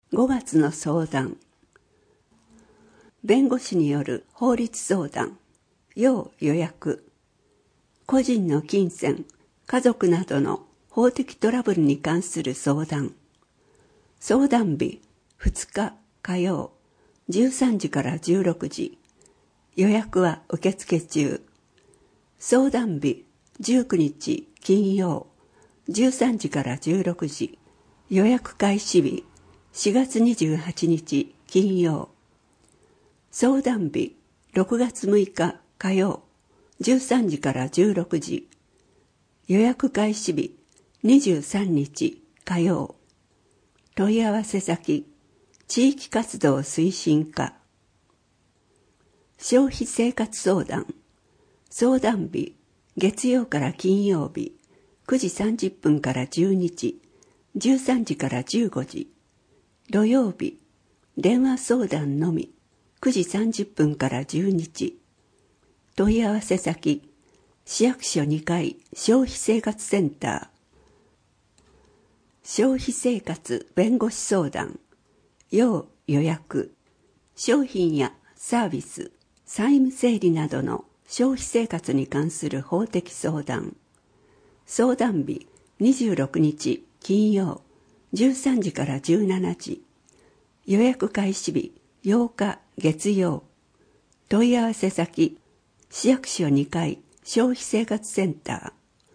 5月の相談。弁護士による法律相談。要予約。個人の金銭、家族などの法的トラブルに関する相談。相談日2日火曜13時から16時。予約は受付中。相談日19日金曜13時から16時。予約開始日4月28日金曜。相談日6月6日火曜13時から16時。予約開始日23日火曜。問い合わせ先、地域活動推進課。消費生活相談。相談日、月曜から金曜日、9時30分から12時、13時から15時。土曜日、電話相談のみ、9時30分から12時。問い合わせ先、市役所2階消費生活センター。消費生活弁護士相談。要予約。商品やサービス、債務整理などの消費生活に関する法的相談。相談日26日金曜13時から17時。予約開始日8日月曜。問い合わせ先、市役所2階消費生活センター。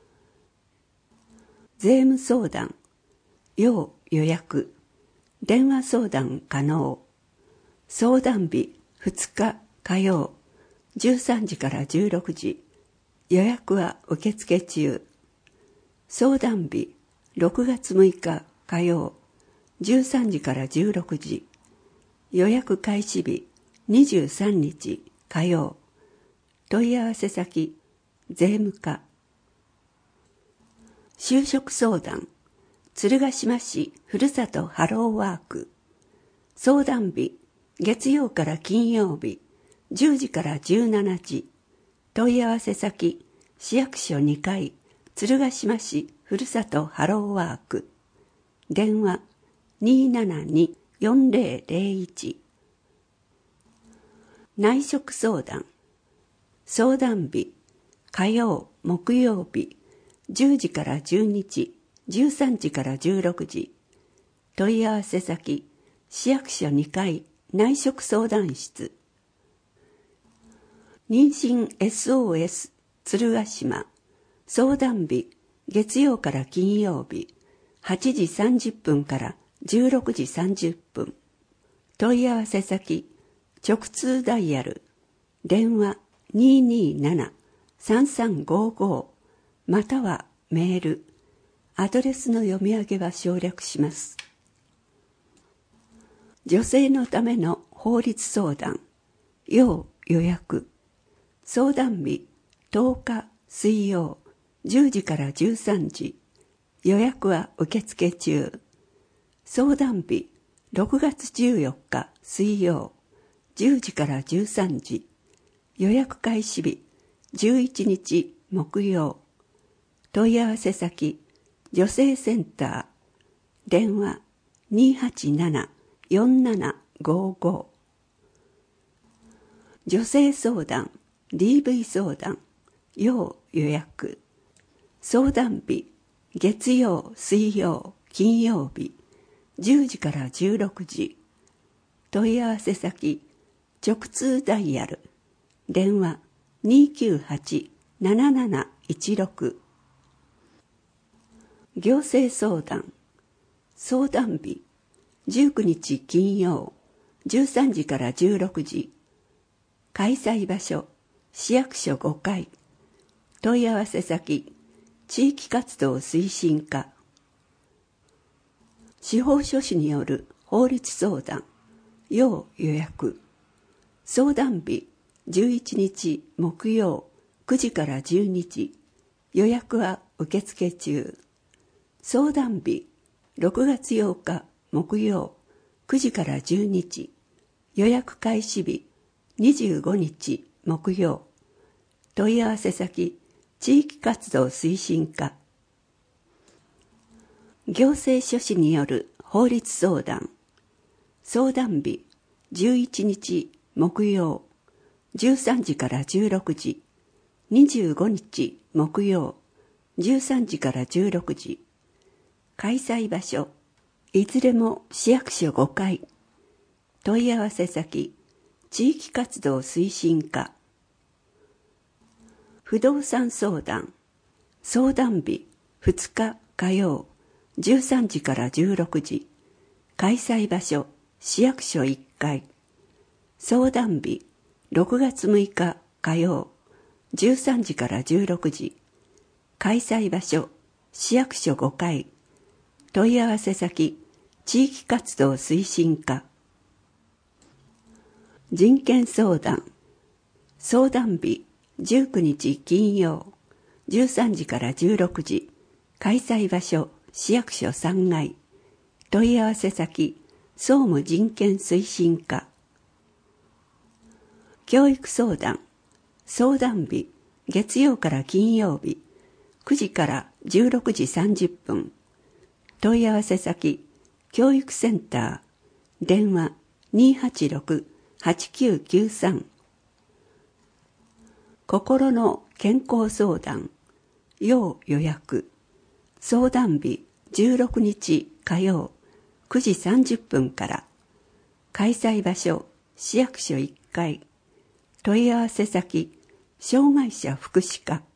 税務相談。要予約。電話相談可能。相談日2日火曜13時から16時。予約は受付中。相談日6月6日火曜13時から16時。予約開始日23日火曜。問い合わせ先、税務課。就職相談。鶴ヶ島市ふるさとハローワーク。相談日、月曜から金曜日、10時から17時。問い合わせ先、市役所2階、鶴ヶ島市ふるさとハローワーク。電話、272-4001。内職相談。相談日、火曜、木曜日、10時から12時。13時から16時。問い合わせ先、市役所2階内職相談室。妊娠 SOS 鶴ヶ島。相談日、月曜から金曜日、8時30分から16時30分。問い合わせ先、直通ダイヤル。電話 227-3355 またはメール。アドレスの読み上げは省略します。女性のための法律相談。要予約。相談日10日水曜10時から13時。予約は受付中。相談日6月14日水曜10時から13時。予約開始日11日木曜。問い合わせ先、女性センター。電話 287-4755。女性相談、DV 相談、要予約。相談日、月曜、水曜、金曜日、10時から16時。問い合わせ先、直通ダイヤル。電話 298-7716。行政相談。相談日、19日金曜、13時から16時。開催場所、市役所5階。問い合わせ先、地域活動推進課。司法書士による法律相談。要予約。相談日、11日木曜、9時から12時。予約は受付中。相談日、6月8日木曜、9時から12時。予約開始日、25日木曜。問い合わせ先、地域活動推進課。行政書士による法律相談。 相談日11日木曜13時から16時、25日木曜13時から16時。開催場所いずれも市役所5階。問い合わせ先地域活動推進課。不動産相談相談日2日火曜13時から16時。開催場所市役所1階。相談日6月6日火曜13時から16時。開催場所市役所5階。問い合わせ先地域活動推進課。人権相談相談日19日金曜13時から16時。開催場所市役所3階。問い合わせ先総務人権推進課。教育相談相談日月曜から金曜日9時から16時30分。問い合わせ先教育センター。電話 286-8993。心の健康相談要予約。相談日16日火曜9時30分から。開催場所市役所1階。問い合わせ先障害者福祉課。